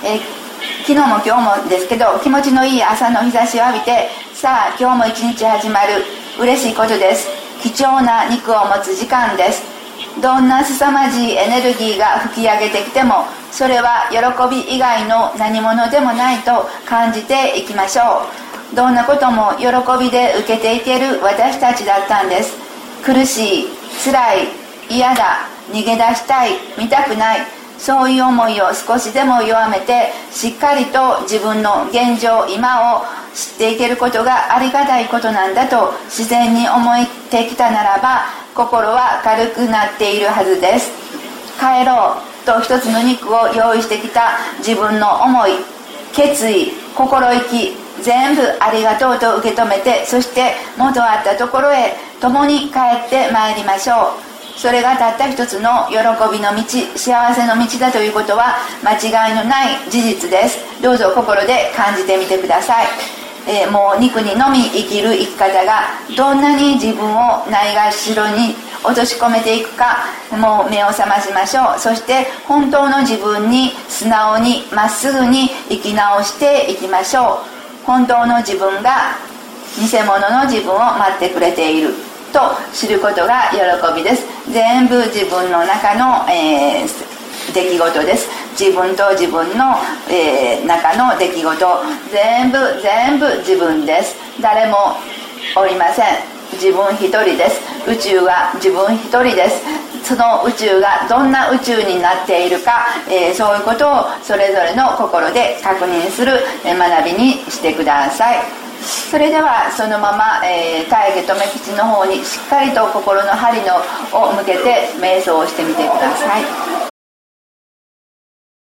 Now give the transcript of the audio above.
昨日も今日もですけど、気持ちのいい朝の日差しを浴びて、さあ今日も一日始まる。嬉しいことです。貴重な肉を持つ時間です。どんな凄まじいエネルギーが吹き上げてきても、それは喜び以外の何者でもないと感じていきましょう。どんなことも喜びで受けていける私たちだったんです。苦しい、辛い、嫌だ、逃げ出したい、見たくない、そういう思いを少しでも弱めて、しっかりと自分の現状今を知っていけることがありがたいことなんだと自然に思ってきたならば、心は軽くなっているはずです。帰ろうと一つの肉を用意してきた自分の思い、決意、心意気、全部ありがとうと受け止めて、そして元あったところへ共に帰ってまいりましょう。それがたった一つの喜びの道、幸せの道だということは間違いのない事実です。どうぞ心で感じてみてください。もう肉にのみ生きる生き方がどんなに自分をないがしろに落とし込めていくか、もう目を覚ましましょう。そして本当の自分に素直にまっすぐに生き直していきましょう。本当の自分が偽物の自分を待ってくれていると知ることが喜びです。全部自分の中の、出来事です。自分と自分の、中の出来事、全部自分です。誰もおりません。自分一人です。宇宙は自分一人です。その宇宙がどんな宇宙になっているか、そういうことをそれぞれの心で確認する学びにしてください。それではそのまま、大家留吉の方にしっかりと心の針を向けて瞑想をしてみてください。